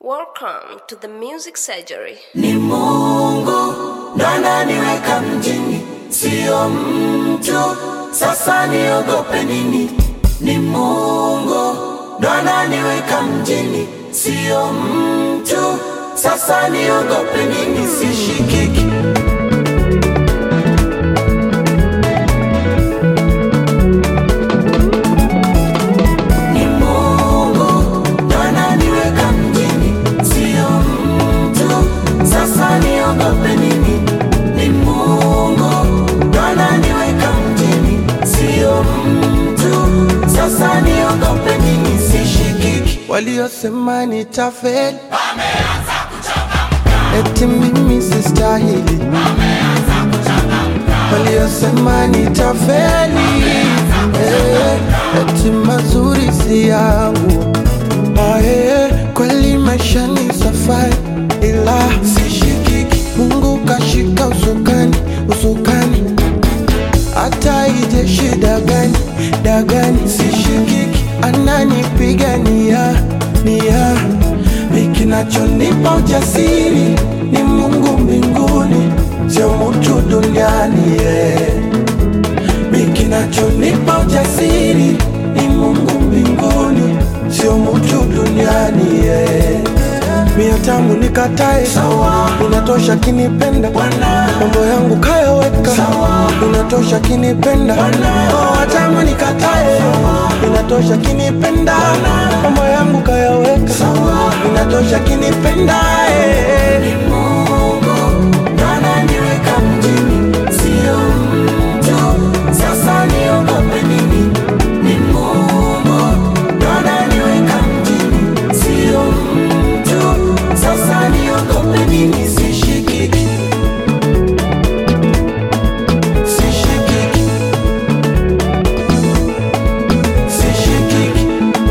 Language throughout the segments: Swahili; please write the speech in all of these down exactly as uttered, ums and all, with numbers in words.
Welcome to the Music Surgery. Ni Mungu ndo ananiweka mjini, sio mtu. Sasa niogope nini? Ni Mungu ndo ananiweka mjini, sio mtu. Sasa niogope nini? Sishikiki. Waliosema nitafeli wameanza kuchangamka, eti mimi sistahili. wameanza kuchangamka, waliosema nitafeli eh, eti mazuri si yangu. Ah, eh, kweli maisha ni safari ila sishikiki. Mungu kashika usukani, usukani. Hata ije shida gani, dagani sishikiki. Ananipigania nia, kinachonipa ujasiri ni Mungu mbinguni, sio mtu duniani yeah. Kinachonipa ujasiri ni Mungu mbinguni, sio mtu duniani yeah. Mia tamu nikatae sawa, inatosha kinipenda Bwana. Mambo yangu kayaweka sawa, inatosha kinipenda Bwana. Oh, tamu nikatae sawa, inatosha kinipenda Bwana. Mambo yangu kayaweka sawa, inatosha kinipenda eh. Ni Mungu ndo ananiweka mjini, sio mtu. Sasa niogope nini? Ni Mungu ndo ananiweka mjini, sio mtu. Sasa niogope nini? Sishikiki. Sishikiki. Sishikiki.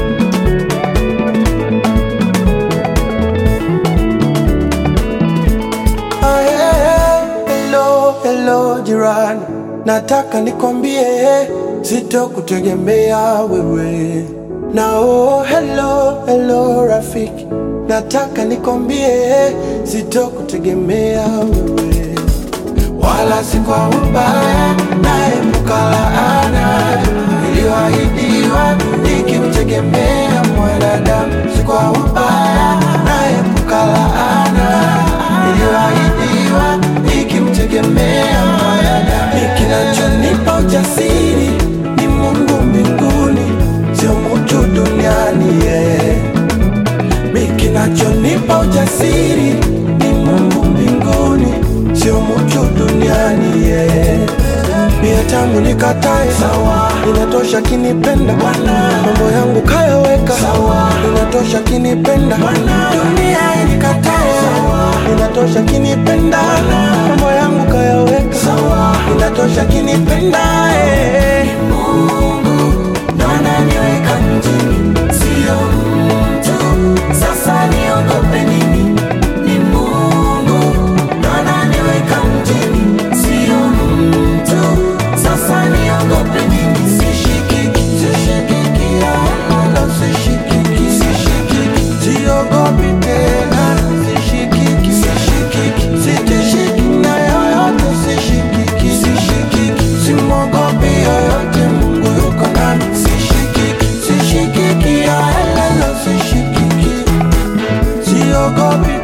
Ah, yeah. Hello, hello jirani, nataka nikwambie sitokutegemea wewe. Na oh, hello, hello rafiki, nataka nikwambie sitokutegemea wewe. Wala si kwa ubaya, naepuka laana iliyoahidiwa nikimtegemea mwanadamu. Si kwa ubaya, naepuka laana iliyoahidiwa nikimtegemea mwanadamu. Kinachonipa ujasiri ni Mungu mbinguni, sio mtu duniani yeah. Kinachonipa ujasiri ni Mungu mbinguni, sio mtu duniani yeah. Mia tamu nikatae sawa, inatosha kinipenda Bwana. Mambo yangu kayaweka sawa, inatosha kinipenda Bwana. Dunia inikatae sawa, inatosha kinipenda Bwana. Mambo yangu kayaweka sawa, inatosha kinipenda eh. Mungu ndo ananiweka mjini, sio mtu. Sasa niogope nini? Ni Mungu ndo ananiweka mjini, sio mtu. Sasa niogope nini? Sishikiki. Sishikiki, wala sishikiki. Sishikiki, siogopi tena. Sishikiki, sishikiki, sitishiki na yoyote. Sishikiki, sishikiki, simwogopi yoyote. Mungu yuko nami. Sishikiki, sishikiki, wala sishikiki, siogopi